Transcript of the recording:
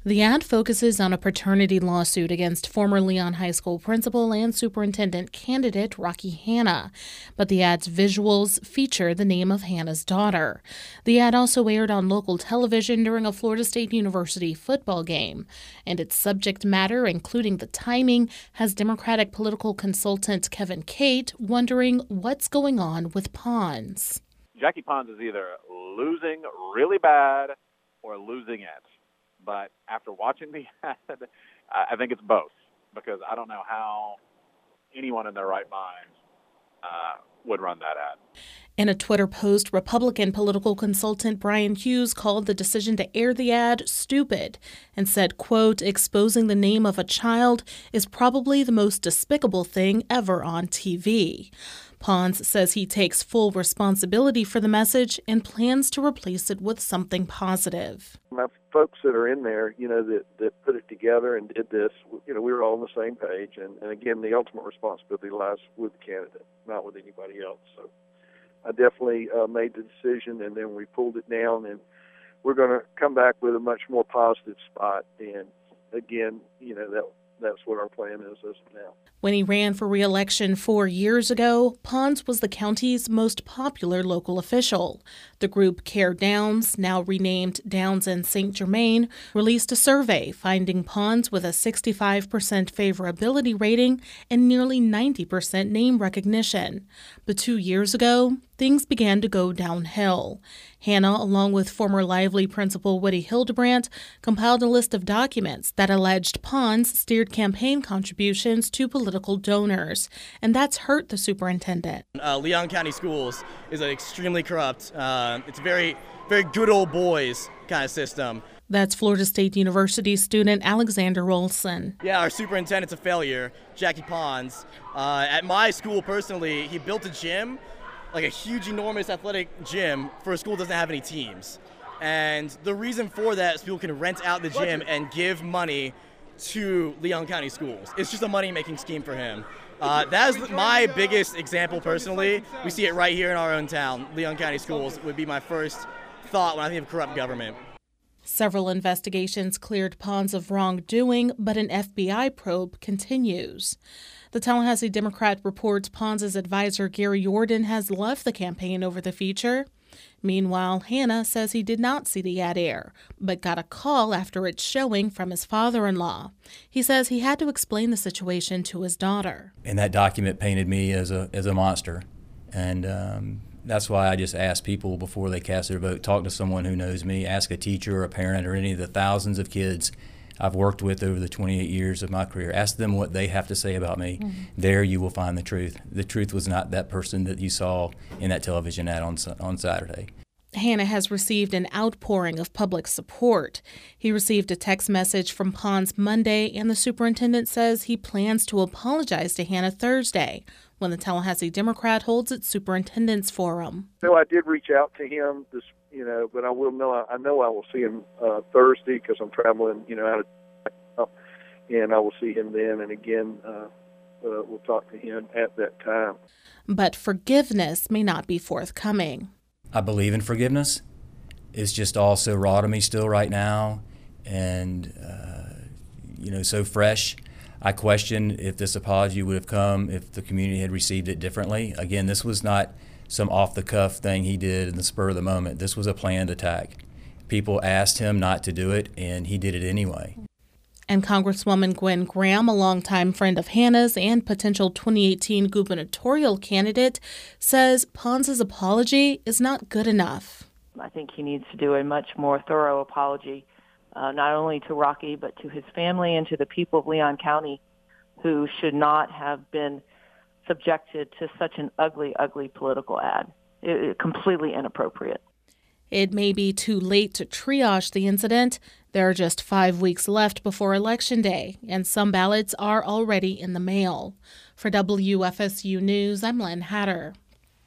The ad focuses on a paternity lawsuit against former Leon High School principal and superintendent candidate Rocky Hanna, but the ad's visuals feature the name of Hanna's daughter. The ad also aired on local television during a Florida State University football game, and its subject matter, including the timing, has Democratic political consultant Kevin Cate wondering what's going on with Pons. Jackie Pons is either losing really bad or losing it. But after watching the ad, I think it's both, because I don't know how anyone in their right mind would run that ad. In a Twitter post, Republican political consultant Brian Hughes called the decision to air the ad stupid and said, quote, "Exposing the name of a child is probably the most despicable thing ever on TV." Pons says he takes full responsibility for the message and plans to replace it with something positive. My folks that are in there, that put it together and did this, we were all on the same page. And again, the ultimate responsibility lies with the candidate, not with anybody else. So I definitely made the decision, and then we pulled it down, and we're going to come back with a much more positive spot. And again, that's what our plan is as of now. When he ran for re-election 4 years ago, Pons was the county's most popular local official. The group Care Downs, now renamed Downs and St. Germain, released a survey finding Pons with a 65% favorability rating and nearly 90% name recognition. But 2 years ago, things began to go downhill. Hanna, along with former Lively principal Woody Hildebrandt, compiled a list of documents that alleged Pons steered campaign contributions to political donors, and that's hurt the superintendent. Leon County Schools is an extremely corrupt, it's a very, very good old boys kind of system. That's Florida State University student Alexander Olson. Yeah, our superintendent's a failure, Jackie Pons. At my school, personally, he built a gym, like a huge, enormous athletic gym for a school that doesn't have any teams. And the reason for that is people can rent out the gym and give money to Leon County Schools. It's just a money-making scheme for him. That is my biggest example personally. We see it right here in our own town. Leon County Schools would be my first thought when I think of corrupt government. Several investigations cleared Pons of wrongdoing, but an FBI probe continues. The Tallahassee Democrat reports Pons' advisor Gary Jordan has left the campaign over the feature. Meanwhile, Hanna says he did not see the ad air, but got a call after its showing from his father-in-law. He says he had to explain the situation to his daughter. And that document painted me as a monster. And that's why I just ask people before they cast their vote, talk to someone who knows me, ask a teacher or a parent or any of the thousands of kids I've worked with over the 28 years of my career. Ask them what they have to say about me. Mm-hmm. There you will find the truth. The truth was not that person that you saw in that television ad on Saturday. Hanna has received an outpouring of public support. He received a text message from Pons Monday, and the superintendent says he plans to apologize to Hanna Thursday when the Tallahassee Democrat holds its superintendent's forum. So I did reach out to him but I know I will see him Thursday because I'm traveling, out of and I will see him then. And again, we'll talk to him at that time. But forgiveness may not be forthcoming. I believe in forgiveness. It's just all so raw to me still right now, and so fresh. I question if this apology would have come if the community had received it differently. Again, this was not some off-the-cuff thing he did in the spur of the moment. This was a planned attack. People asked him not to do it, and he did it anyway. And Congresswoman Gwen Graham, a longtime friend of Hanna's and potential 2018 gubernatorial candidate, says Pons' apology is not good enough. I think he needs to do a much more thorough apology, not only to Rocky, but to his family and to the people of Leon County who should not have been subjected to such an ugly, ugly political ad. Completely inappropriate. It may be too late to triage the incident. There are just 5 weeks left before Election Day, and some ballots are already in the mail. For WFSU News, I'm Len Hatter.